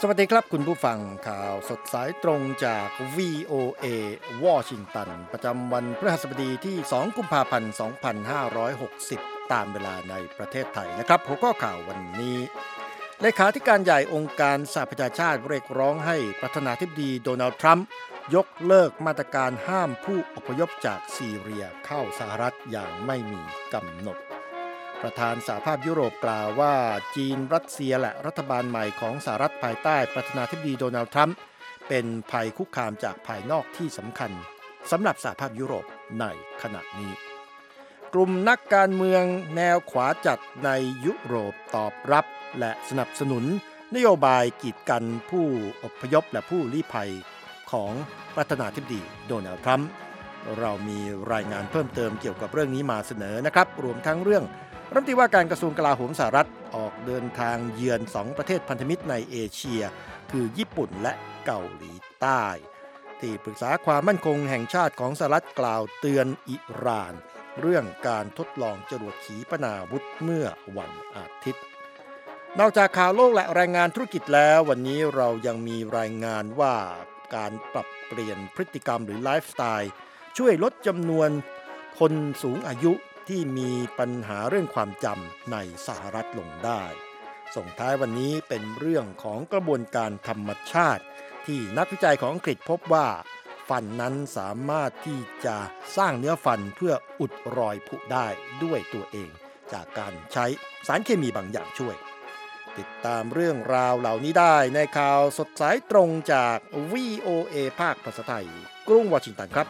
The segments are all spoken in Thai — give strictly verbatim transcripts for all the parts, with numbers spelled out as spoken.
สวัสดีครับคุณผู้ฟังข่าวสดสายตรงจาก วี โอ เอ วอชิงตันประจำวันพฤหัสบดีที่สองกุมภาพันธ์สองพันห้าร้อยหกสิบตามเวลาในประเทศไทยนะครับหัวข้อข่าววันนี้เลขาธิการใหญ่องค์การสหประชาชาติเรียกร้องให้ประธานาธิบดีโดนัลด์ทรัมป์ยกเลิกมาตรการห้ามผู้อพยพจากซีเรียเข้าสหรัฐอย่างไม่มีกำหนดประธานสหภาพยุโรปกล่าวว่าจีนรัสเซียและรัฐบาลใหม่ของสหรัฐภายใต้ประธานาธิบดีโดนัลด์ทรัมป์เป็นภัยคุกคามจากภายนอกที่สำคัญสำหรับสหภาพยุโรปในขณะนี้กลุ่มนักการเมืองแนวขวาจัดในยุโรปตอบรับและสนับสนุนนโยบายกีดกันผู้อพยพและผู้ลี้ภัยของประธานาธิบดีโดนัลด์ทรัมป์เรามีรายงานเพิ่มเติมเกี่ยวกับเรื่องนี้มาเสนอนะครับรวมทั้งเรื่องรัฐมนตรีว่าการกระทรวงกลาโหมสหรัฐออกเดินทางเยือนสองประเทศพันธมิตรในเอเชียคือญี่ปุ่นและเกาหลีใต้ที่ปรึกษาความมั่นคงแห่งชาติของสหรัฐกล่าวเตือนอิหร่านเรื่องการทดลองจรวดขีปนาวุธเมื่อวันอาทิตย์นอกจากข่าวโลกและรายงานธุรกิจแล้ววันนี้เรายังมีรายงานว่าการปรับเปลี่ยนพฤติกรรมหรือไลฟ์สไตล์ช่วยลดจำนวนคนสูงอายุที่มีปัญหาเรื่องความจำในสหรัฐลงได้ส่งท้ายวันนี้เป็นเรื่องของกระบวนการธรรมชาติที่นักวิจัยของอังกฤษพบว่าฟันนั้นสามารถที่จะสร้างเนื้อฟันเพื่ออุดรอยผุได้ด้วยตัวเองจากการใช้สารเคมีบางอย่างช่วยติดตามเรื่องราวเหล่านี้ได้ในข่าวสดสายตรงจาก วี โอ เอ ภาคภาษาไทยกรุงวอชิงตันครับ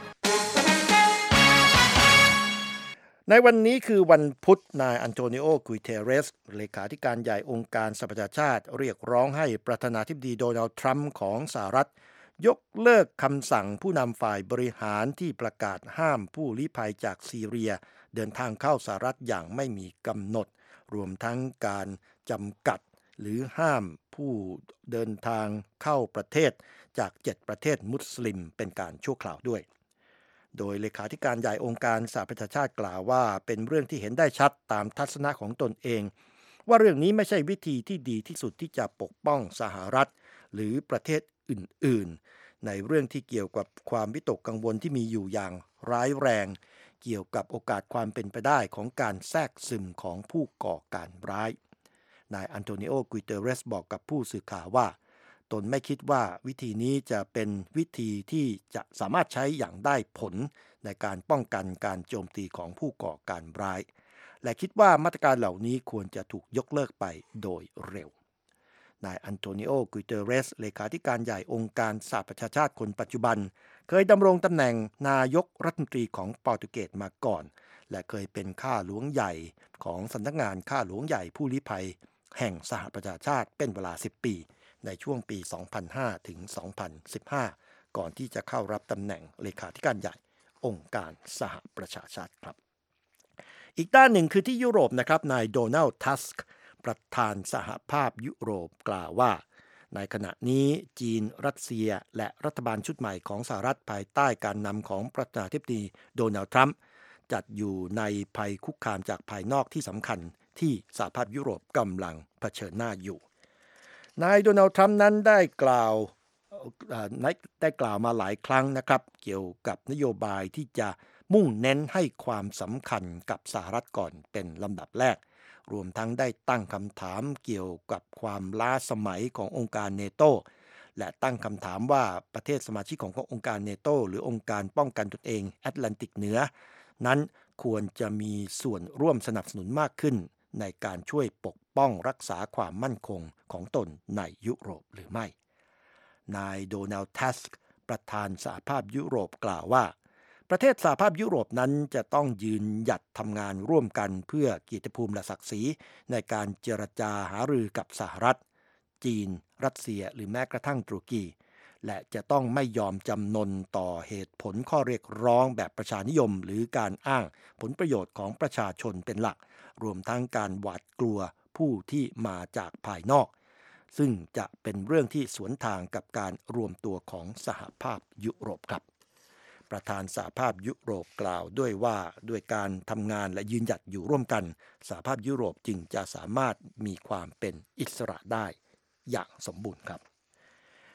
ในวันนี้คือวันพุธนายอันโตนิโอ กุยเทเรสเลขาธิการใหญ่องค์การสหประชาชาติเรียกร้องให้ประธานาธิบดีโดนัลด์ทรัมป์ของสหรัฐยกเลิกคำสั่งผู้นำฝ่ายบริหารที่ประกาศห้ามผู้ลี้ภัยจากซีเรียเดินทางเข้าสหรัฐอย่างไม่มีกำหนดรวมทั้งการจำกัดหรือห้ามผู้เดินทางเข้าประเทศจากเจ็ดประเทศมุสลิมเป็นการชั่วคราวด้วยโดยเลขาธิการใหญ่องค์การสหประชาชาติกล่าวว่าเป็นเรื่องที่เห็นได้ชัดตามทัศนะของตนเองว่าเรื่องนี้ไม่ใช่วิธีที่ดีที่สุดที่จะปกป้องสหรัฐหรือประเทศอื่นๆในเรื่องที่เกี่ยวกับความวิตกกังวลที่มีอยู่อย่างร้ายแรงเกี่ยวกับโอกาสความเป็นไปได้ของการแทรกซึมของผู้ก่อการร้ายนายอันโตนิโอ กุยเตเรสบอกกับผู้สื่อข่าวว่าตนไม่คิดว่าวิธีนี้จะเป็นวิธีที่จะสามารถใช้อย่างได้ผลในการป้องกันการโจมตีของผู้ก่อการร้ายและคิดว่ามาตรการเหล่านี้ควรจะถูกยกเลิกไปโดยเร็วนายอันโตนิโอ กุยเตเรสเลขาธิการใหญ่องค์การสหประชาชาติคนปัจจุบันเคยดำรงตำแหน่งนายกรัฐมนตรีของโปรตุเกสมาก่อนและเคยเป็นข้าหลวงใหญ่ของสำนักงานข้าหลวงใหญ่ผู้ลี้ภัยแห่งสหประชาชาติเป็นเวลาสิบปีในช่วงปี สองพันห้า ถึง สองพันสิบห้า ก่อนที่จะเข้ารับตำแหน่งเลขาธิการใหญ่องค์การสหประชาชาติครับอีกด้านหนึ่งคือที่ยุโรปนะครับนายโดนัลด์ ทัสก์ประธานสหภาพยุโรปกล่าวว่าในขณะนี้จีนรัสเซียและรัฐบาลชุดใหม่ของสหรัฐภายใต้การนำของประธานาธิบดีโดนัลด์ทรัมป์จัดอยู่ในภัยคุกคามจากภายนอกที่สำคัญที่สหภาพยุโรปกำลังเผชิญหน้าอยู่นายโดนัลด์ทรัมป์นั้นได้กล่าวได้กล่าวมาหลายครั้งนะครับเกี่ยวกับนโยบายที่จะมุ่งเน้นให้ความสำคัญกับสหรัฐก่อนเป็นลำดับแรกรวมทั้งได้ตั้งคำถามเกี่ยวกับความล้าสมัยขององค์การเนโตและตั้งคำถามว่าประเทศสมาชิกขององค์การเนโตหรือองค์การป้องกันตนเองแอตแลนติกเหนือนั้นควรจะมีส่วนร่วมสนับสนุนมากขึ้นในการช่วยปกป้องรักษาความมั่นคงของตนในยุโรปหรือไม่นายโดนัลด์ ทัสก์ประธานสหภาพยุโรปกล่าวว่าประเทศสหภาพยุโรปนั้นจะต้องยืนหยัดทำงานร่วมกันเพื่อเกียรติภูมิและศักดิ์ศรีในการเจรจาหารือกับสหรัฐจีนรัสเซียหรือแม้กระทั่งตุรกีและจะต้องไม่ยอมจำนนต่อเหตุผลข้อเรียกร้องแบบประชานิยมหรือการอ้างผลประโยชน์ของประชาชนเป็นหลักรวมทั้งการหวาดกลัวผู้ที่มาจากภายนอกซึ่งจะเป็นเรื่องที่สวนทางกับการรวมตัวของสหภาพยุโรปครับประธานสหภาพยุโรปกล่าวด้วยว่าด้วยการทำงานและยืนหยัดอยู่ร่วมกันสหภาพยุโรปจึงจะสามารถมีความเป็นอิสระได้อย่างสมบูรณ์ครับ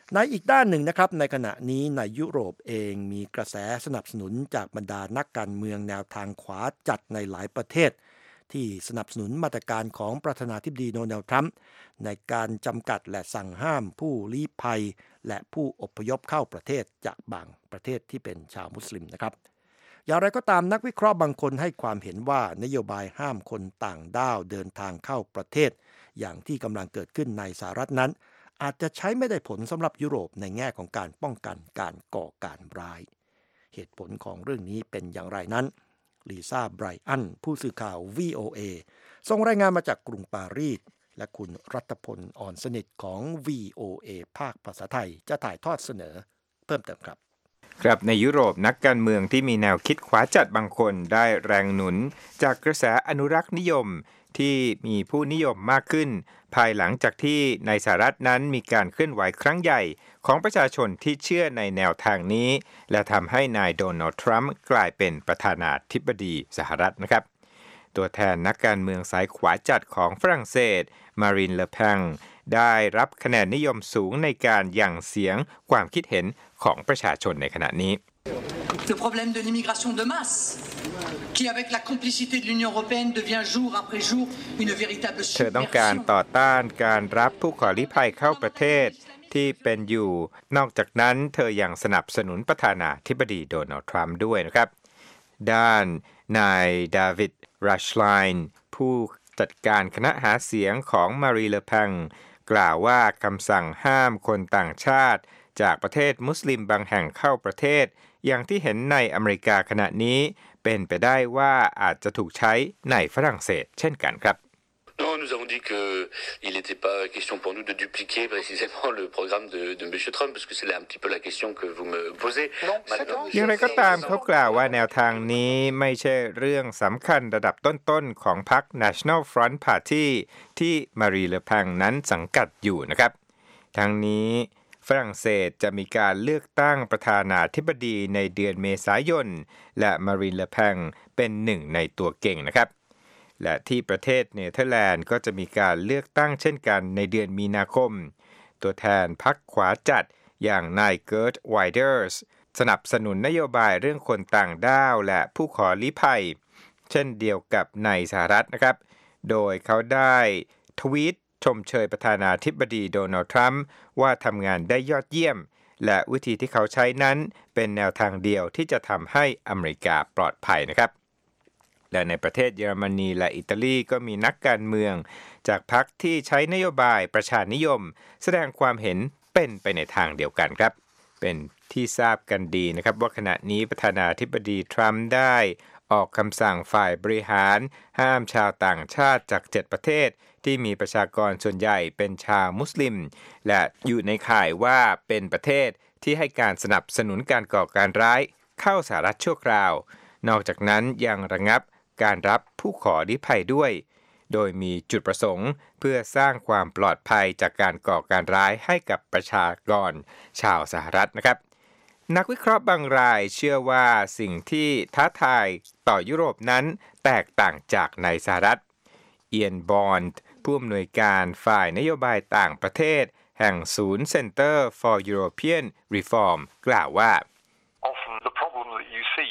ในอีกด้านหนึ่งนะครับในขณะนี้ในยุโรปเองมีกระแสสนับสนุนจากบรรดานักการเมืองแนวทางขวาจัดในหลายประเทศที่สนับสนุนมาตรการของประธานาธิบดีโดนัลด์ทรัมป์ในการจำกัดและสั่งห้ามผู้ลี้ภัยและผู้อพยพเข้าประเทศจากบางประเทศที่เป็นชาวมุสลิมนะครับอย่างไรก็ตามนักวิเคราะห์บางคนให้ความเห็นว่านโยบายห้ามคนต่างด้าวเดินทางเข้าประเทศอย่างที่กำลังเกิดขึ้นในสหรัฐนั้นอาจจะใช้ไม่ได้ผลสำหรับยุโรปในแง่ของการป้องกันการก่อการร้ายเหตุผลของเรื่องนี้เป็นอย่างไรนั้นลีซ่าไบรอันผู้สื่อข่าว วี โอ เอ ส่งรายงานมาจากกรุงปารีสและคุณรัตพลอ่อนสนิทของ วี โอ เอ ภาคภาษาไทยจะถ่ายทอดเสนอเพิ่มเติมครับครับในยุโรปนักการเมืองที่มีแนวคิดขวาจัดบางคนได้แรงหนุนจากกระแสอนุรักษ์นิยมที่มีผู้นิยมมากขึ้นภายหลังจากที่ในสหรัฐนั้นมีการเคลื่อนไหวครั้งใหญ่ของประชาชนที่เชื่อในแนวทางนี้และทำให้นายโดนัลด์ทรัมป์กลายเป็นประธานาธิบดีสหรัฐนะครับตัวแทนนักการเมืองสายขวาจัดของฝรั่งเศสมารีน เลเปนได้รับคะแนนนิยมสูงในการหยั่งเสียงความคิดเห็นของประชาชนในขณะนี้ Le problème de l'immigration de masse qui avec la complicité de l'Union européenne devient jour après jour une véritable submersion เธอต้องการต่อต้านการรับผู้ขอลี้ภัยเข้าประเทศที่เป็นอยู่นอกจากนั้นเธอยังสนับสนุนประธานาธิบดีโดนัลด์ทรัมป์ด้วยนะครับด้านนายดาวิดรัชไลน์ผู้จัดการคณะหาเสียงของมารี เลเปนกล่าวว่าคำสั่งห้ามคนต่างชาติจากประเทศมุสลิมบางแห่งเข้าประเทศอย่างที่เห็นในอเมริกาขณะนี้เป็นไปได้ว่าอาจจะถูกใช้ในฝรั่งเศสเช่นกันครับ Non, nous avons dit qu'il n'était pas question pour nous de dupliquer précisément le programme de, de M. Trump, parce que c'est un petit peu la question que vous me posez. อย่างไรก็ตามเขากล่าวว่าแนวทางนี้ไม่ใช่เรื่องสำคัญระดับต้นๆของพรรค National Front Party ที่มารี เลเปนนั้นสังกัดอยู่นะครับทั้งนี้ฝรั่งเศสจะมีการเลือกตั้งประธานาธิบดีในเดือนเมษายนและมารีน เลเปนเป็นหนึ่งในตัวเก่งนะครับและที่ประเทศเนเธอร์แลนด์ก็จะมีการเลือกตั้งเช่นกันในเดือนมีนาคมตัวแทนพรรคขวาจัดอย่างนายเกิร์ต ไวเดอร์สสนับสนุนนโยบายเรื่องคนต่างด้าวและผู้ขอลี้ภัยเช่นเดียวกับในสหรัฐนะครับโดยเขาได้ทวีตชมเชยประธานาธิบดีโดนัลด์ทรัมป์ว่าทำงานได้ยอดเยี่ยมและวิธีที่เขาใช้นั้นเป็นแนวทางเดียวที่จะทำให้อเมริกาปลอดภัยนะครับและในประเทศเยอรมนีและอิตาลีก็มีนักการเมืองจากพรรคที่ใช้นโยบายประชานิยมแสดงความเห็นเป็นไปในทางเดียวกันครับเป็นที่ทราบกันดีนะครับว่าขณะนี้ประธานาธิบดีทรัมป์ได้ออกคำสั่งฝ่ายบริหารห้ามชาวต่างชาติจากเจ็ดประเทศที่มีประชากรส่วนใหญ่เป็นชาวมุสลิมและอยู่ในข่ายว่าเป็นประเทศที่ให้การสนับสนุนการก่อการร้ายเข้าสหรัฐชั่วคราวนอกจากนั้นยังระงับการรับผู้ขอลี้ภัยด้วยโดยมีจุดประสงค์เพื่อสร้างความปลอดภัยจากการก่อการร้ายให้กับประชากรชาวสหรัฐนะครับนักวิเคราะห์บางรายเชื่อว่าสิ่งที่ท้าทายต่อยุโรปนั้นแตกต่างจากในสหรัฐเอียนบอนด์ผู้อำนวยการฝ่ายนโยบายต่างประเทศแห่งศูนย์ Center for European Reform กล่าวว่า Often the problem that you see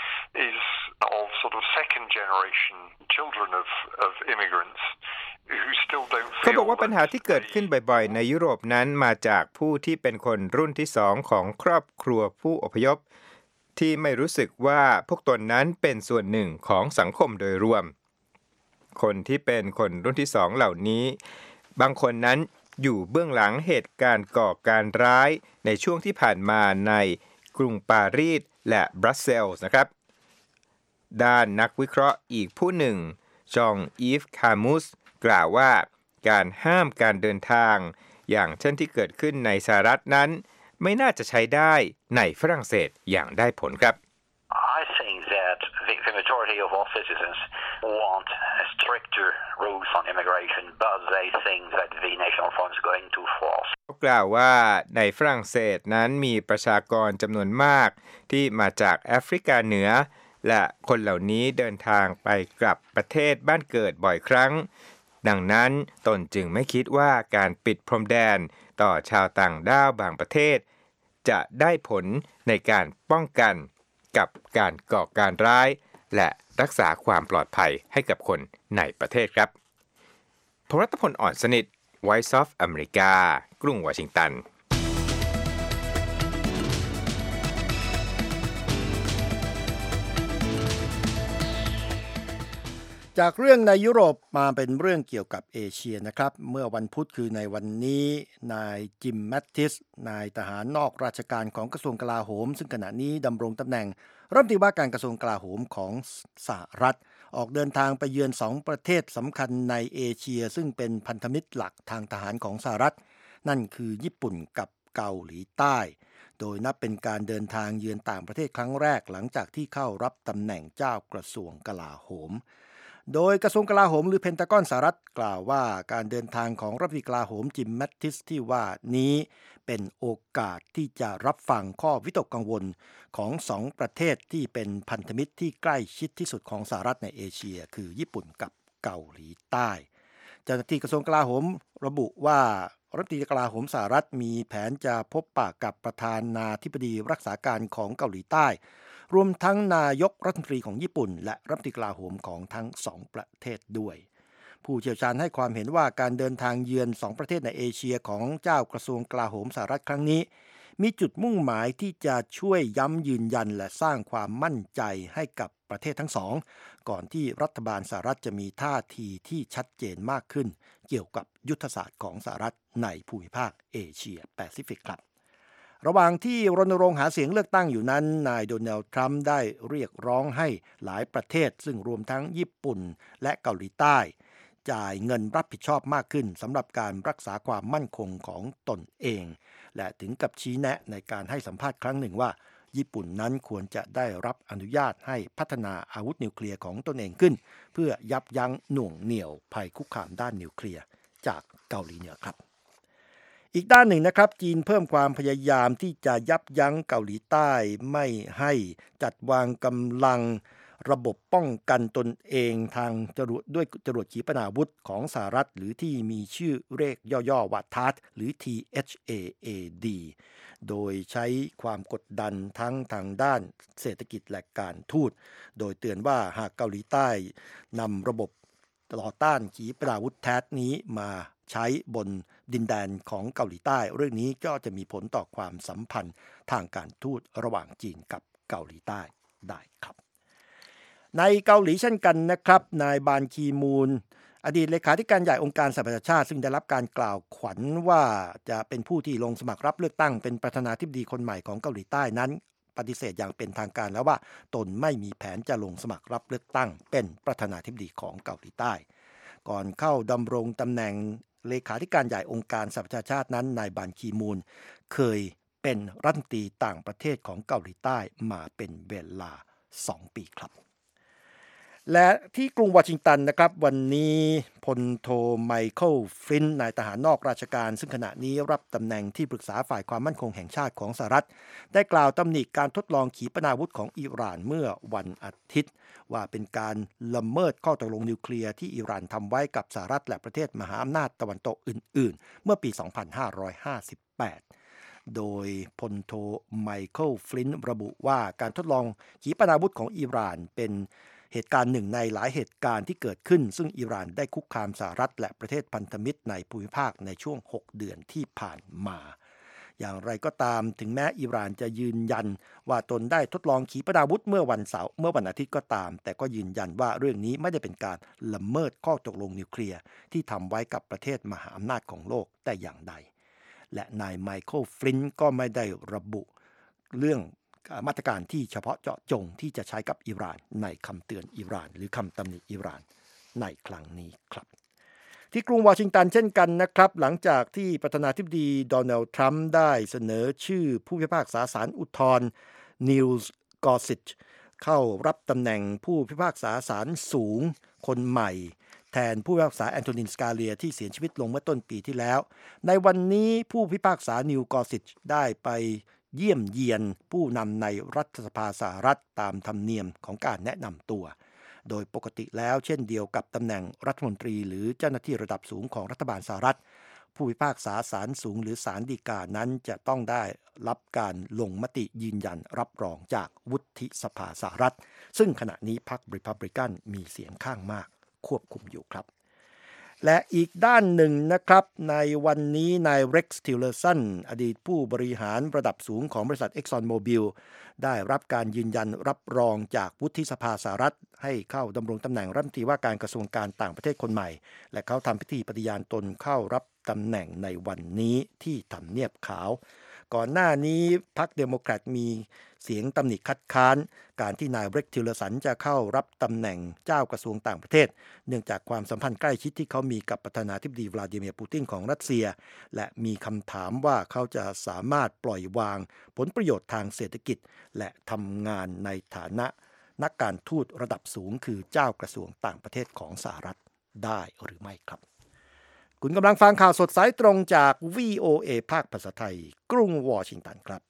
is of sort of second generation children of of immigrants who still don't feel เขาบอกว่าปัญหาที่เกิดขึ้นบ่อยๆในยุโรปนั้นมาจากผู้ที่เป็นคนรุ่นที่สองของครอบครัวผู้อพยพที่ไม่รู้สึกว่าพวกตนนั้นเป็นส่วนหนึ่งของสังคมโดยรวมคนที่เป็นคนรุ่นที่สองเหล่านี้บางคนนั้นอยู่เบื้องหลังเหตุการณ์ก่อการร้ายในช่วงที่ผ่านมาในกรุงปารีสและบรัสเซลส์นะครับด้านนักวิเคราะห์อีกผู้หนึ่งจองอีฟคามุสกล่าวว่าการห้ามการเดินทางอย่างเช่นที่เกิดขึ้นในสหรัฐนั้นไม่น่าจะใช้ได้ในฝรั่งเศสอย่างได้ผลครับ I think that the, the majority of all citizens want stricter rules on immigration, but they think that the National Front is going too far. เขากล่าวว่าในฝรั่งเศสนั้นมีประชากรจำนวนมากที่มาจากแอฟริกาเหนือและคนเหล่านี้เดินทางไปกลับประเทศบ้านเกิดบ่อยครั้งดังนั้นตนจึงไม่คิดว่าการปิดพรมแดนต่อชาวต่างด้าวบางประเทศจะได้ผลในการป้องกันกับการก่อการร้ายและรักษาความปลอดภัยให้กับคนในประเทศครับพลรัตพลอ่อนสนิท Voice of America กรุงวอชิงตันจากเรื่องในยุโรปมาเป็นเรื่องเกี่ยวกับเอเชียนะครับเมื่อวันพุธคือในวันนี้นายจิมแมตติสนายทหารนอกราชการของกระทรวงกลาโหมซึ่งขณะนี้ดำรงตำแหน่งรัฐมนตรีว่าการกระทรวงกลาโหมของสหรัฐออกเดินทางไปเยือนสองประเทศสำคัญในเอเชียซึ่งเป็นพันธมิตรหลักทางทหารของสหรัฐนั่นคือญี่ปุ่นกับเกาหลีใต้โดยนับเป็นการเดินทางเยือนต่างประเทศครั้งแรกหลังจากที่เข้ารับตำแหน่งเจ้ากระทรวงกลาโหมโดยกระทรวงกลาโหมหรือเพนทากอนสหรัฐกล่าวว่าการเดินทางของรัฐมนตรีกลาโหมจิมแมตติสที่ว่านี้เป็นโอกาสที่จะรับฟังข้อวิตกกังวลของสองประเทศที่เป็นพันธมิตรที่ใกล้ชิดที่สุดของสหรัฐในเอเชียคือญี่ปุ่นกับเกาหลีใต้เจ้าหน้าที่กระทรวงกลาโหมระบุว่ารัฐมนตรีกลาโหมสหรัฐมีแผนจะพบปะกับประธานาธิบดีรักษาการของเกาหลีใต้รวมทั้งนายกรัฐมนตรีของญี่ปุ่นและรัฐมนตรีกลาโหมของทั้งสองประเทศด้วยผู้เชี่ยวชาญให้ความเห็นว่าการเดินทางเยือนสองประเทศในเอเชียของเจ้ากระทรวงกลาโหมสหรัฐครั้งนี้มีจุดมุ่งหมายที่จะช่วยย้ำยืนยันและสร้างความมั่นใจให้กับประเทศทั้งสองก่อนที่รัฐบาลสหรัฐจะมีท่าทีที่ชัดเจนมากขึ้นเกี่ยวกับยุทธศาสตร์ของสหรัฐในภูมิภาคเอเชียแปซิฟิกครับระหว่างที่รณรงค์หาเสียงเลือกตั้งอยู่นั้นนายโดนัลด์ทรัมป์ได้เรียกร้องให้หลายประเทศซึ่งรวมทั้งญี่ปุ่นและเกาหลีใต้จ่ายเงินรับผิดชอบมากขึ้นสำหรับการรักษาความมั่นคงของตนเองและถึงกับชี้แนะในการให้สัมภาษณ์ครั้งหนึ่งว่าญี่ปุ่นนั้นควรจะได้รับอนุญาตให้พัฒนาอาวุธนิวเคลียร์ของตนเองขึ้นเพื่อยับยั้งหน่วงเหนี่ยวภัยคุกคามด้านนิวเคลียร์จากเกาหลีเหนือครับอีกด้านหนึ่งนะครับจีนเพิ่มความพยายามที่จะยับยั้งเกาหลีใต้ไม่ให้จัดวางกำลังระบบป้องกันตนเองทางจรวดด้วยจรวดขีปนาวุธของสหรัฐหรือที่มีชื่อเรียกย่อๆว่าทาร์ดหรือ ที เอช เอ เอ ดี โดยใช้ความกดดันทั้งทางด้านเศรษฐกิจและการทูตโดยเตือนว่าหากเกาหลีใต้นำระบบต่อต้านขีปนาวุธทาร์ดนี้มาใช้บนดินแดนของเกาหลีใต้เรื่องนี้ก็จะมีผลต่อความสัมพันธ์ทางการทูตระหว่างจีนกับเกาหลีใต้ได้ครับในเกาหลีเช่นกันนะครับนายบานคีมูนอดีตเลขาธิการใหญ่องค์การสหประชาชาติซึ่งได้รับการกล่าวขวัญว่าจะเป็นผู้ที่ลงสมัครรับเลือกตั้งเป็นประธานาธิบดีคนใหม่ของเกาหลีใต้นั้นปฏิเสธอย่างเป็นทางการแล้วว่าตนไม่มีแผนจะลงสมัครรับเลือกตั้งเป็นประธานาธิบดีของเกาหลีใต้ก่อนเข้าดำรงตำแหน่งเลขาธิการใหญ่องค์การสหประชาชาตินั้นนายบานคีมูนเคยเป็นรัฐมนตรีต่างประเทศของเกาหลีใต้มาเป็นเวลาสองปีครับและที่กรุงวอชิงตันนะครับวันนี้พลโทไมเคิลฟลินต์นายทหารนอกราชการซึ่งขณะนี้รับตำแหน่งที่ปรึกษาฝ่ายความมั่นคงแห่งชาติของสหรัฐได้กล่าวตำหนิการทดลองขีปนาวุธของอิหร่านเมื่อวันอาทิตย์ว่าเป็นการละเมิดข้อตกลงนิวเคลียร์ที่อิหร่านทำไว้กับสหรัฐและประเทศมหาอำนาจตะวันตกอื่นๆเมื่อปี สองพันห้าร้อยห้าสิบแปด โดยพลโทไมเคิลฟลินต์ระบุว่าการทดลองขีปนาวุธของอิหร่านเป็นเหตุการณ์หนึ่งในหลายเหตุการณ์ที่เกิดขึ้นซึ่งอิหร่านได้คุกคามสหรัฐและประเทศพันธมิตรในภูมิภาคในช่วงหกเดือนที่ผ่านมาอย่างไรก็ตามถึงแม้อิหร่านจะยืนยันว่าตนได้ทดลองขีปนาวุธเมื่อวันเสาร์เมื่อวันอาทิตย์ก็ตามแต่ก็ยืนยันว่าเรื่องนี้ไม่ได้เป็นการละเมิดข้อตกลงนิวเคลียร์ที่ทำไว้กับประเทศมหาอำนาจของโลกแต่อย่างใดและนายไมเคิลฟลินต์ก็ไม่ได้ระบุเรื่องมาตรการที่เฉพาะเจาะจงที่จะใช้กับอิหร่านในคำเตือนอิหร่านหรือคำตำหนิอิหร่านในครั้งนี้ครับที่กรุงวอชิงตันเช่นกันนะครับหลังจากที่ประธานาธิบดีโดนัลด์ทรัมป์ได้เสนอชื่อผู้พิพากษาศาลอุทธรณ์นิลส์กอร์ซิชเข้ารับตำแหน่งผู้พิพากษาศาลสูงคนใหม่แทนผู้พิพากษาแอนโทนินสกาเลียที่เสียชีวิตลงเมื่อต้นปีที่แล้วในวันนี้ผู้พิพากษานิลส์กอร์ซิชได้ไปเยี่ยมเยียนผู้นำในรัฐสภาสหรัฐตามธรรมเนียมของการแนะนำตัวโดยปกติแล้วเช่นเดียวกับตำแหน่งรัฐมนตรีหรือเจ้าหน้าที่ระดับสูงของรัฐบาลสหรัฐผู้พิพากษาศาลสูงหรือศาลฎีกานั้นจะต้องได้รับการลงมติยืนยันรับรองจากวุฒิสภาสหรัฐซึ่งขณะนี้พรรครีพับลิกันมีเสียงข้างมากควบคุมอยู่ครับและอีกด้านหนึ่งนะครับในวันนี้นายเร็กซ์ ทิลเลอร์สันอดีตผู้บริหารระดับสูงของบริษัท Exxon Mobil ได้รับการยืนยันรับรองจากวุฒิสภาสหรัฐให้เข้าดำรงตำแหน่งรัฐมนตรีว่าการกระทรวงการต่างประเทศคนใหม่และเขาทำพิธีปฏิญาณตนเข้ารับตำแหน่งในวันนี้ที่ทำเนียบขาวก่อนหน้านี้พรรคเดโมแครตมีเสียงตำหนิคัดค้านการที่นายเร็กซ์ ทิลเลอร์สันจะเข้ารับตำแหน่งเจ้ากระทรวงต่างประเทศเนื่องจากความสัมพันธ์ใกล้ชิดที่เขามีกับประธานาธิบดีวลาดิเมียร์ปูตินของรัสเซียและมีคำถามว่าเขาจะสามารถปล่อยวางผลประโยชน์ทางเศรษฐกิจและทำงานในฐานะนักการทูตระดับสูงคือเจ้ากระทรวงต่างประเทศของสหรัฐได้หรือไม่ครับคุณกำลังฟังข่าวสดสายตรงจาก วี โอ เอ ภาคภาษาไทยกรุงวอชิงตันครับ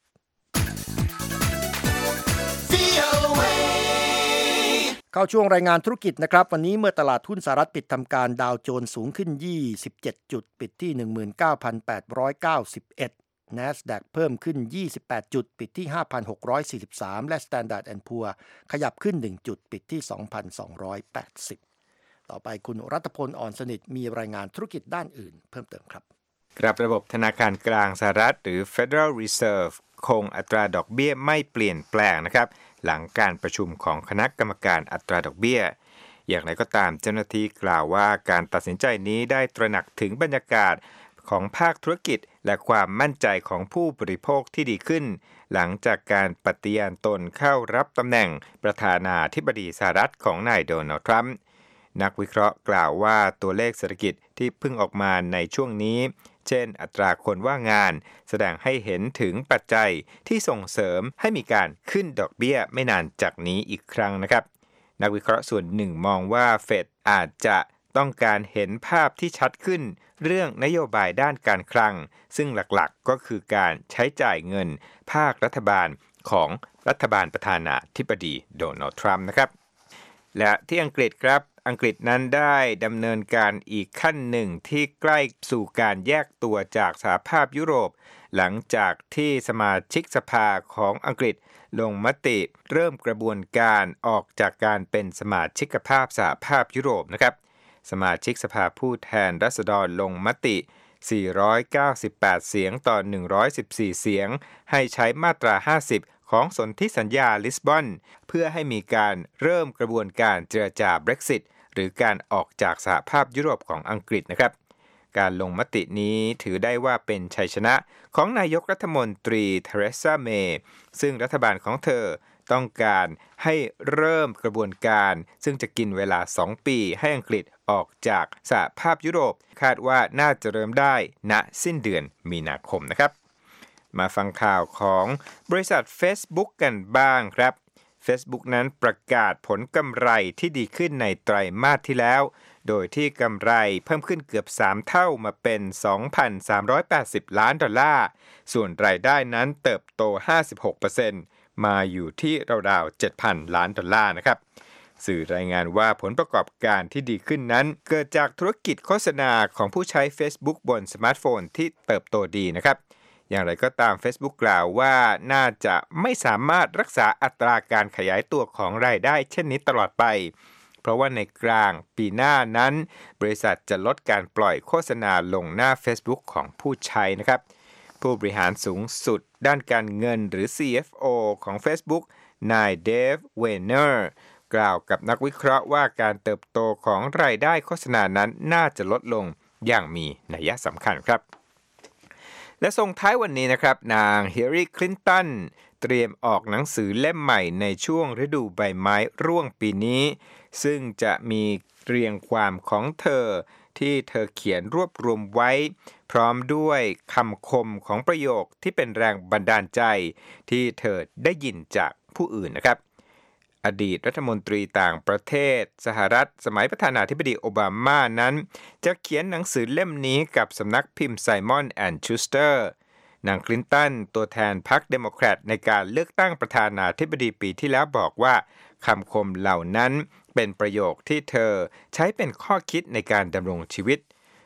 เข้าช่วงรายงานธุรกิจนะครับวันนี้เมื่อตลาดหุ้นสหรัฐปิดทำการดาวโจนส์สูงขึ้นยี่สิบเจ็ดจุดปิดที่ หนึ่งหมื่นเก้าพันแปดร้อยเก้าสิบเอ็ด NASDAQ เพิ่มขึ้นยี่สิบแปดจุดปิดที่ ห้าพันหกร้อยสี่สิบสาม และ Standard แอนด์ Poor's ขยับขึ้นหนึ่งจุดปิดที่ สองพันสองร้อยแปดสิบ ต่อไปคุณรัตพล อ่อนสนิทมีรายงานธุรกิจด้านอื่นเพิ่มเติมครับครับระบบธนาคารกลางสหรัฐหรือ Federal Reserve คงอัตราดอกเบี้ยไม่เปลี่ยนแปลงนะครับหลังการประชุมของคณะกรรมการอัตราดอกเบี้ยอย่างไรก็ตามเจ้าหน้าที่กล่าวว่าการตัดสินใจนี้ได้ตระหนักถึงบรรยากาศของภาคธุรกิจและความมั่นใจของผู้บริโภคที่ดีขึ้นหลังจากการปฏิญาณตนเข้ารับตำแหน่งประธานาธิบดีสหรัฐของนายโดนัลด์ทรัมป์นักวิเคราะห์กล่าวว่าตัวเลขเศรษฐกิจที่เพิ่งออกมาในช่วงนี้เช่นอัตราคนว่างงานแสดงให้เห็นถึงปัจจัยที่ส่งเสริมให้มีการขึ้นดอกเบี้ยไม่นานจากนี้อีกครั้งนะครับนักวิเคราะห์ส่วนหนึ่งมองว่าเฟดอาจจะต้องการเห็นภาพที่ชัดขึ้นเรื่องนโยบายด้านการคลังซึ่งหลักๆก็คือการใช้จ่ายเงินภาครัฐบาลของรัฐบาลประธานาธิบดีโดนัลด์ทรัมป์นะครับและที่อังกฤษครับอังกฤษนั้นได้ดำเนินการอีกขั้นหนึ่งที่ใกล้สู่การแยกตัวจากสหภาพยุโรปหลังจากที่สมาชิกสภาของอังกฤษลงมติเริ่มกระบวนการออกจากการเป็นสมาชิกภาพสหภาพยุโรปนะครับสมาชิกสภาผู้แทนราษฎรลงมติสี่ร้อยเก้าสิบแปดเสียงต่อหนึ่งร้อยสิบสี่เสียงให้ใช้มาตราห้าสิบของสนธิสัญญาลิสบอนเพื่อให้มีการเริ่มกระบวนการเจรจา Brexit หรือการออกจากสหภาพยุโรปของอังกฤษนะครับการลงมตินี้ถือได้ว่าเป็นชัยชนะของนายกรัฐมนตรีเทเรซาเมย์ซึ่งรัฐบาลของเธอต้องการให้เริ่มกระบวนการซึ่งจะกินเวลาสองปีให้อังกฤษออกจากสหภาพยุโรปคาดว่าน่าจะเริ่มได้ณสิ้นเดือนมีนาคมนะครับมาฟังข่าวของบริษัท Facebook กันบ้างครับ Facebook นั้นประกาศผลกำไรที่ดีขึ้นในไตรมาสที่แล้วโดยที่กำไรเพิ่มขึ้นเกือบสามเท่ามาเป็น สองพันสามร้อยแปดสิบ ล้านดอลลาร์ส่วนรายได้นั้นเติบโต ห้าสิบหกเปอร์เซ็นต์ มาอยู่ที่ราวๆ เจ็ดพัน ล้านดอลลาร์นะครับสื่อรายงานว่าผลประกอบการที่ดีขึ้นนั้นเกิดจากธุรกิจโฆษณาของผู้ใช้ Facebook บนสมาร์ทโฟนที่เติบโตดีนะครับอย่างไรก็ตาม Facebook กล่าวว่าน่าจะไม่สามารถรักษาอัตราการขยายตัวของรายได้เช่นนี้ตลอดไปเพราะว่าในกลางปีหน้านั้นบริษัทจะลดการปล่อยโฆษณาลงหน้า Facebook ของผู้ใช้นะครับผู้บริหารสูงสุดด้านการเงินหรือ ซี เอฟ โอ ของ Facebook นายเดฟ เวเนอร์กล่าวกับนักวิเคราะห์ว่าการเติบโตของรายได้โฆษณานั้นน่าจะลดลงอย่างมีนัยสำคัญครับและส่งท้ายวันนี้นะครับนางฮิลลารี คลินตันเตรียมออกหนังสือเล่มใหม่ในช่วงฤดูใบไม้ร่วงปีนี้ซึ่งจะมีเรียงความของเธอที่เธอเขียนรวบรวมไว้พร้อมด้วยคำคมของประโยคที่เป็นแรงบันดาลใจที่เธอได้ยินจากผู้อื่นนะครับอดีตรัฐมนตรีต่างประเทศสหรัฐสมัยประธานาธิบดีโอบามานั้นจะเขียนหนังสือเล่มนี้กับสำนักพิมพ์ไซมอนแอนด์ชูสเตอร์นางคลินตันตัวแทนพรรคเดโมแครตในการเลือกตั้งประธานาธิบดีปีที่แล้วบอกว่าคำคมเหล่านั้นเป็นประโยคที่เธอใช้เป็นข้อคิดในการดำรงชีวิต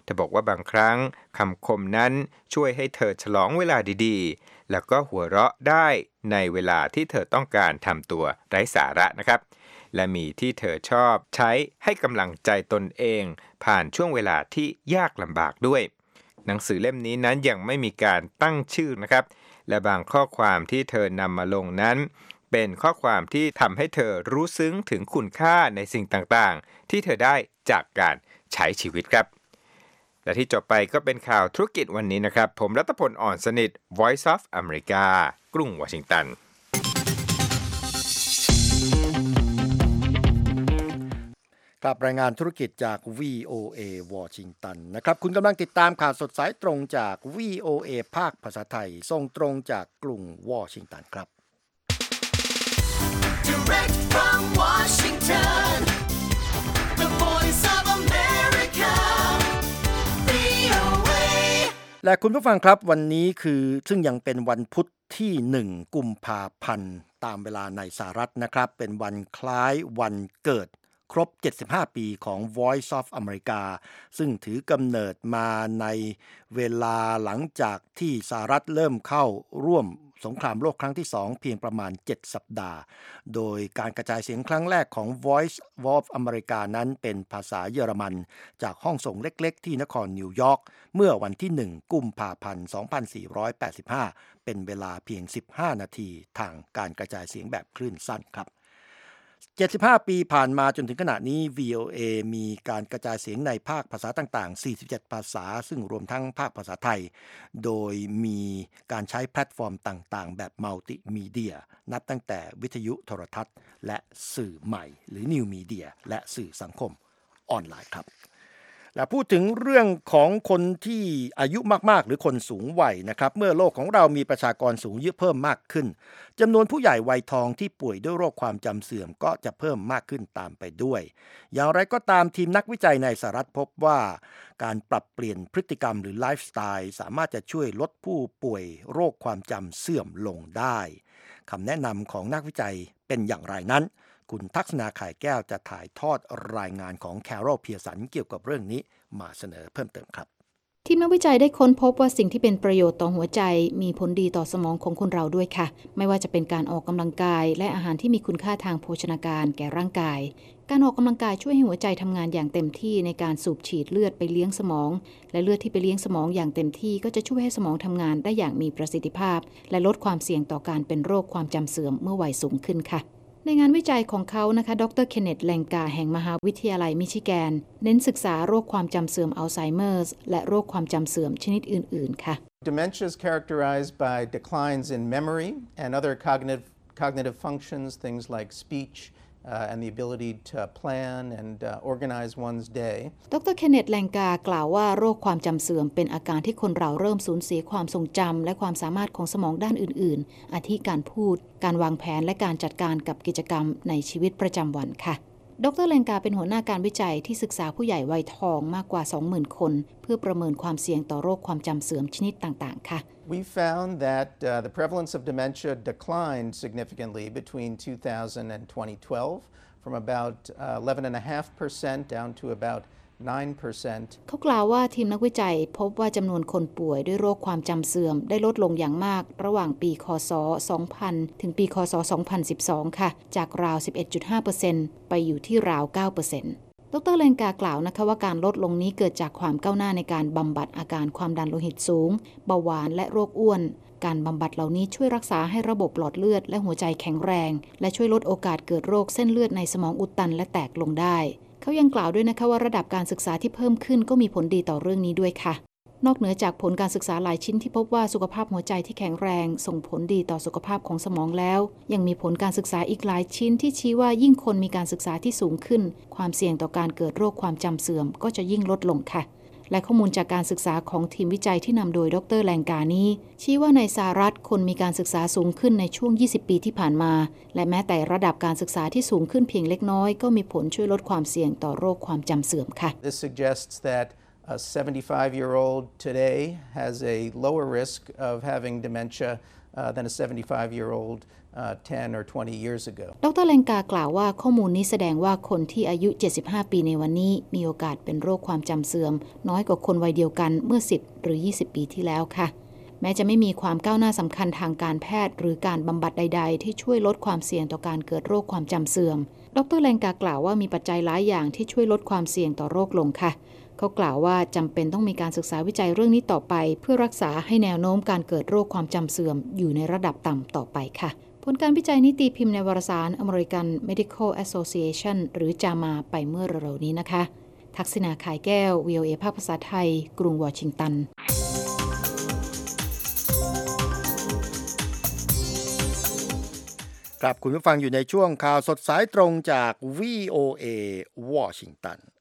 ธอบอกว่าบางครั้งคำคมนั้นช่วยให้เธอฉลองเวลาดีๆแล้วก็หัวเราะได้ในเวลาที่เธอต้องการทำตัวไร้สาระนะครับและมีที่เธอชอบใช้ให้กำลังใจตนเองผ่านช่วงเวลาที่ยากลำบากด้วยหนังสือเล่มนี้นั้นยังไม่มีการตั้งชื่อนะครับและบางข้อความที่เธอนำมาลงนั้นเป็นข้อความที่ทำให้เธอรู้ซึ้งถึงคุณค่าในสิ่งต่างๆที่เธอได้จากการใช้ชีวิตครับและที่จบไปก็เป็นข่าวธุรกิจวันนี้นะครับผมรัตพล อ่อนสนิท Voice of America กรุงวอชิงตันกับรายงานธุรกิจจาก วี โอ เอ วอชิงตันนะครับคุณกำลังติดตามข่าวสดสายตรงจาก วี โอ เอ ภาคภาษาไทยส่งตรงจากกรุงวอชิงตันครับ Direct from Washington, the voice of America, วี โอ เอและคุณผู้ฟังครับวันนี้คือซึ่งยังเป็นวันพุธที่หนึ่งกุมภาพันธ์ตามเวลาในสหรัฐนะครับเป็นวันคล้ายวันเกิดครบเจ็ดสิบห้าปีของ Voice of America ซึ่งถือกำเนิดมาในเวลาหลังจากที่สหรัฐเริ่มเข้าร่วมสงครามโลกครั้งที่สองเพียงประมาณเจ็ดสัปดาห์โดยการกระจายเสียงครั้งแรกของ Voice of America นั้นเป็นภาษาเยอรมันจากห้องส่งเล็กๆที่นครนิวยอร์กเมื่อวันที่หนึ่งกุมภาพันธ์สองพันสี่ร้อยแปดสิบห้าเป็นเวลาเพียงสิบห้านาทีทางการกระจายเสียงแบบคลื่นสั้นครับเจ็ดสิบห้าปีผ่านมาจนถึงขณะนี้ วี โอ เอ มีการกระจายเสียงในภาคภาษาต่างๆสี่สิบเจ็ดภาษาซึ่งรวมทั้งภาคภาษาไทยโดยมีการใช้แพลตฟอร์มต่างๆแบบมัลติมีเดียนับตั้งแต่วิทยุโทรทัศน์และสื่อใหม่หรือนิวมีเดียและสื่อสังคมออนไลน์ครับและพูดถึงเรื่องของคนที่อายุมากๆหรือคนสูงวัยนะครับเมื่อโลกของเรามีประชากรสูงอายุเพิ่มมากขึ้นจำนวนผู้ใหญ่วัยทองที่ป่วยด้วยโรคความจำเสื่อมก็จะเพิ่มมากขึ้นตามไปด้วยอย่างไรก็ตามทีมนักวิจัยในสหรัฐพบว่าการปรับเปลี่ยนพฤติกรรมหรือไลฟ์สไตล์สามารถจะช่วยลดผู้ป่วยโรคความจำเสื่อมลงได้คำแนะนำของนักวิจัยเป็นอย่างไรนั้นคุณทักษณาข่ายแก้วจะถ่ายทอดรายงานของแคโรล เพียร์สันเกี่ยวกับเรื่องนี้มาเสนอเพิ่มเติมครับทีมนักวิจัยได้ค้นพบว่าสิ่งที่เป็นประโยชน์ต่อหัวใจมีผลดีต่อสมองของคนเราด้วยค่ะไม่ว่าจะเป็นการออกกำลังกายและอาหารที่มีคุณค่าทางโภชนาการแก่ร่างกายการออกกำลังกายช่วยให้หัวใจทำงานอย่างเต็มที่ในการสูบฉีดเลือดไปเลี้ยงสมองและเลือดที่ไปเลี้ยงสมองอย่างเต็มที่ก็จะช่วยให้สมองทำงานได้อย่างมีประสิทธิภาพและลดความเสี่ยงต่อการเป็นโรคความจำเสื่อมเมื่อวัยสูงขึ้นค่ะในงานวิจัยของเขานะคะดรเคนเนตแลงกาแห่งมหาวิทยาลัยมิชิแกนเน้นศึกษาโรคความจำเสื่อมอัลไซเมอร์และโรคความจำเสื่อมชนิดอื่นๆค่ะ Dementia is characterized by declines in memory and other cognitive cognitive functions, things like speech uh, and the ability to plan and uh, organize one's day. ดรเคนเนตแลงกากล่าวว่าโรคความจำเสื่อมเป็นอาการที่คนเราเริ่มสูญเสียความทรงจำและความสามารถของสมองด้านอื่นๆอาทิการพูดการวางแผนและการจัดการกับกิจกรรมในชีวิตประจำวันค่ะดรแลงกาเป็นหัวหน้าการวิจัยที่ศึกษาผู้ใหญ่วัยทองมากกว่า สองหมื่น คนเพื่อประเมินความเสี่ยงต่อโรคความจำเสื่อมชนิดต่างๆค่ะ We found that uh, the prevalence of dementia declined significantly between two thousand and twenty twelve from about uh, eleven point five percent down to about nine percent เขากล่าวว่าทีมนักวิจัยพบว่าจำนวนคนป่วยด้วยโรคความจำเสื่อมได้ลดลงอย่างมากระหว่างปีคศสองพันถึงปีคศสองพันสิบสองค่ะจากราว สิบเอ็ดจุดห้าเปอร์เซ็นต์ ไปอยู่ที่ราว เก้าเปอร์เซ็นต์ ดรแลงกากล่าวนะคะว่าการลดลงนี้เกิดจากความก้าวหน้าในการบำบัดอาการความดันโลหิตสูงเบาหวานและโรคอ้วนการบำบัดเหล่านี้ช่วยรักษาให้ระบบหลอดเลือดและหัวใจแข็งแรงและช่วยลดโอกาสเกิดโรคเส้นเลือดในสมองอุดตันและแตกลงได้เขายังกล่าวด้วยนะคะว่าระดับการศึกษาที่เพิ่มขึ้นก็มีผลดีต่อเรื่องนี้ด้วยค่ะนอกเหนือจากผลการศึกษาหลายชิ้นที่พบว่าสุขภาพหัวใจที่แข็งแรงส่งผลดีต่อสุขภาพของสมองแล้วยังมีผลการศึกษาอีกหลายชิ้นที่ชี้ว่ายิ่งคนมีการศึกษาที่สูงขึ้นความเสี่ยงต่อการเกิดโรคความจำเสื่อมก็จะยิ่งลดลงค่ะและข้อมูลจากการศึกษาของทีมวิจัยที่นำโดยดรแลงกานี้ชี้ว่าในสหรัฐคนมีการศึกษาสูงขึ้นในช่วงยี่สิบปีที่ผ่านมาและแม้แต่ระดับการศึกษาที่สูงขึ้นเพียงเล็กน้อยก็มีผลช่วยลดความเสี่ยงต่อโรคความจำเสื่อมค่ะ This suggests that A seventy-five-year-old today has a lower risk of having dementia uh, than a seventy-five-year-old uh, ten or twenty years ago. ดร.แลงกากล่าวว่าข้อมูลนี้แสดงว่าคนที่อายุเจ็ดสิบห้าปีในวันนี้มีโอกาสเป็นโรคความจำเสื่อมน้อยกว่าคนวัยเดียวกันเมื่อสิบหรือยี่สิบปีที่แล้วค่ะแม้จะไม่มีความก้าวหน้าสำคัญทางการแพทย์หรือการบำบัดใดๆที่ช่วยลดความเสี่ยงต่อการเกิดโรคความจำเสื่อมดร.แลงกากล่าวว่ามีปัจจัยหลายอย่างที่ช่วยลดความเสี่ยงต่อโรคลงค่ะเขากล่าวว่าจำเป็นต้องมีการศึกษาวิจัยเรื่องนี้ต่อไปเพื่อรักษาให้แนวโน้มการเกิดโรคความจำเสื่อมอยู่ในระดับต่ำต่อไปค่ะผลการวิจัยนี้ตีพิมพ์ในวารสาร American Medical Association หรือ จามา ไปเมื่อเร็วๆนี้นะคะทักษิณา ขายแก้ว วี โอ เอ ภาคภาษาไทยกรุงวอชิงตันครับคุณผู้ฟังอยู่ในช่วงข่าวสดสายตรงจาก วี โอ เอ วอชิงตัน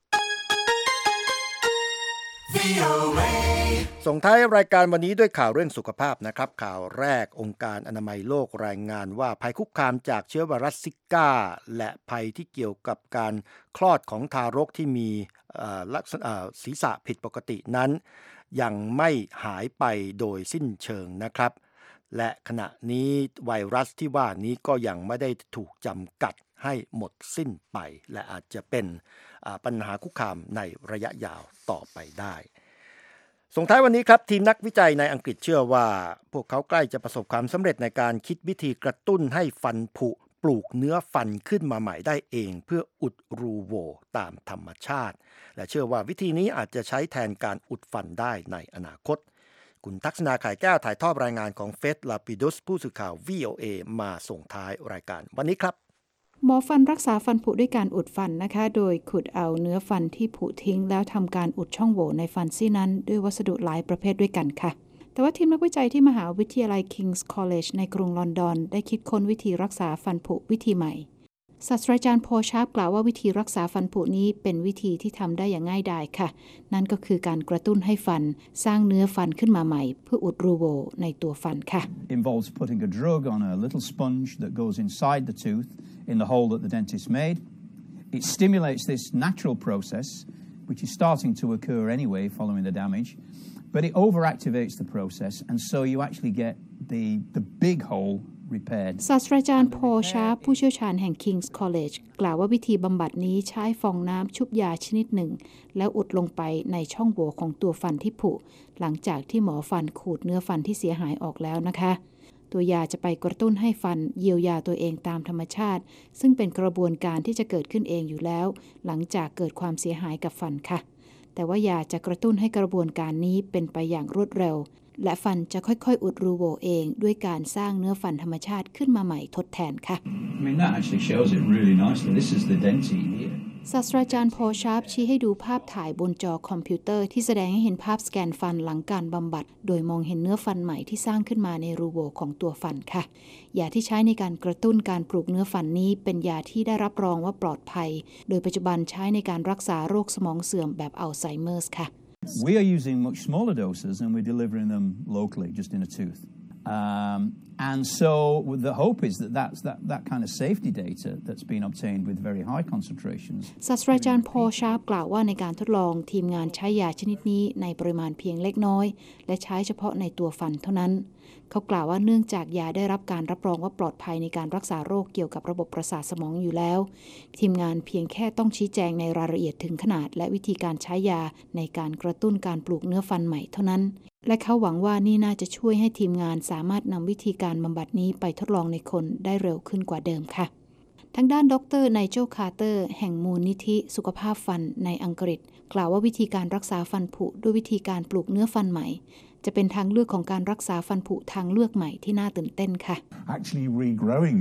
ส่งท้ายรายการวันนี้ด้วยข่าวเรื่องสุขภาพนะครับข่าวแรกองค์การอนามัยโลกรายงานว่าภัยคุกคามจากเชื้อไวรัสซิก้าและภัยที่เกี่ยวกับการคลอดของทารกที่มีลักษณะศีรษะผิดปกตินั้นยังไม่หายไปโดยสิ้นเชิงนะครับและขณะนี้ไวรัสที่ว่านี้ก็ยังไม่ได้ถูกจำกัดให้หมดสิ้นไปและอาจจะเป็นปัญหาคุกคามในระยะยาวต่อไปได้ส่งท้ายวันนี้ครับทีมนักวิจัยในอังกฤษเชื่อว่าพวกเขาใกล้จะประสบความสำเร็จในการคิดวิธีกระตุ้นให้ฟันผุปลูกเนื้อฟันขึ้นมาใหม่ได้เองเพื่ออุดรูโหว่ตามธรรมชาติและเชื่อว่าวิธีนี้อาจจะใช้แทนการอุดฟันได้ในอนาคตคุณทักษณา ขายแก้วถ่ายทอดรายงานของเฟธ ลาปิดุสผู้สื่อข่าว วี โอ เอ มาส่งท้ายรายการวันนี้ครับหมอฟันรักษาฟันผุด้วยการอุดฟันนะคะโดยขุดเอาเนื้อฟันที่ผุทิ้งแล้วทำการอุดช่องโหว่ในฟันซี่นั้นด้วยวัสดุหลายประเภทด้วยกันค่ะแต่ว่าทีมนักวิจัยที่มหาวิทยาลัย King's College ในกรุงลอนดอนได้คิดค้นวิธีรักษาฟันผุวิธีใหม่ศาสตราจารย์พอล ชาร์ปกล่าวว่าวิธีรักษาฟันผุนี้เป็นวิธีที่ทำได้อย่างง่ายดายค่ะนั่นก็คือการกระตุ้นให้ฟันสร้างเนื้อฟันขึ้นมาใหม่เพื่ออุดรูโหว่ในตัวฟันค่ะ Involves putting a drug on a little sponge that goes inside the tooth in the hole that the dentist made. It stimulates this natural process, which is starting to occur anyway following the damage, but it overactivates the process, and so you actually get the, the big hole repaired. ศาสตราจารย์พอล ชาร์ปผู้เชี่ยวชาญแห่ง King's College กล่าวว่าวิธีบำบัดนี้ใช้ฟองน้ำชุบยาชนิดหนึ่งแล้วอุดลงไปในช่องโหว่ของตัวฟันที่ผุหลังจากที่หมอฟันขูดเนื้อฟันที่เสียหายออกแล้วนะคะตัวยาจะไปกระตุ้นให้ฟันเยียวยาตัวเองตามธรรมชาติซึ่งเป็นกระบวนการที่จะเกิดขึ้นเองอยู่แล้วหลังจากเกิดความเสียหายกับฟันค่ะแต่ว่ายาจะกระตุ้นให้กระบวนการนี้เป็นไปอย่างรวดเร็วและฟันจะค่อยๆอุดรูโหว่เองด้วยการสร้างเนื้อฟันธรรมชาติขึ้นมาใหม่ทดแทนค่ะ I mean, that actually shows it really nicely. This is the dentine here. ศาสตราจารย์พอล ชาร์ปชี้ให้ดูภาพถ่ายบนจอคอมพิวเตอร์ที่แสดงให้เห็นภาพสแกนฟันหลังการบำบัดโดยมองเห็นเนื้อฟันใหม่ที่สร้างขึ้นมาในรูโหว่ของตัวฟันค่ะยาที่ใช้ในการกระตุ้นการปลูกเนื้อฟันนี้เป็นยาที่ได้รับรองว่าปลอดภัยโดยปัจจุบันใช้ในการรักษาโรคสมองเสื่อมแบบอัลไซเมอร์สค่ะ We are using much smaller doses and we're delivering them locally, just in a tooth. Um, and so the hope is that that's that, that kind of safety data that's been obtained with very high concentrations. ศาสตราจารย์พอล ชาร์ปกล่าวว่าในการทดลองทีมงานใช้ยาชนิดนี้ในปริมาณเพียงเล็กน้อยและใช้เฉพาะในตัวฟันเท่านั้นเขากล่าวว่าเนื่องจากยาได้รับการรับรองว่าปลอดภัยในการรักษาโรคเกี่ยวกับระบบประสาทสมองอยู่แล้วทีมงานเพียงแค่ต้องชี้แจงในรายละเอียดถึงขนาดและวิธีการใช้ยาในการกระตุ้นการปลูกเนื้อฟันใหม่เท่านั้นและเขาหวังว่านี่น่าจะช่วยให้ทีมงานสามารถนำวิธีการบำบัดนี้ไปทดลองในคนได้เร็วขึ้นกว่าเดิมค่ะทางด้านดร.ไนเจล คาร์เตอร์แห่งมูลนิธิสุขภาพฟันในอังกฤษกล่าวว่าวิธีการรักษาฟันผุด้วยวิธีการปลูกเนื้อฟันใหม่จะเป็นทางเลือกของการรักษาฟันผุทางเลือกใหม่ที่น่าตื่นเต้นค่ะ Actually regrowing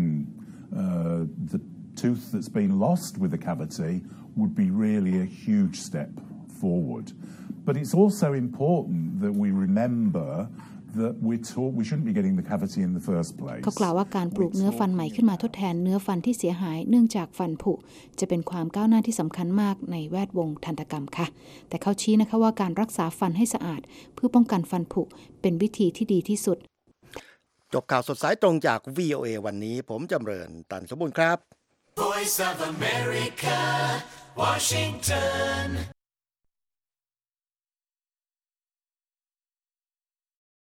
uh, the tooth that's been lost with the cavity would be really a huge step forward. But it's also important that we remember that we're taught we shouldn't be getting the cavity in the first place. เขากล่าวว่าการปลูกเนื้อฟันใหม่ขึ้นมาทดแทนเนื้อฟันที่เสียหายเนื่องจากฟันผุจะเป็นความก้าวหน้าที่สำคัญมากในแวดวงทันตกรรมค่ะแต่เขาชี้นะคะว่าการรักษาฟันให้สะอาดเพื่อป้องกันฟันผุเป็นวิธีที่ดีที่สุดจบข่าวสดสายตรงจาก วี โอ เอ วันนี้ผมจำเริญตันสมบูรณ์ครับ Voice of America, Washington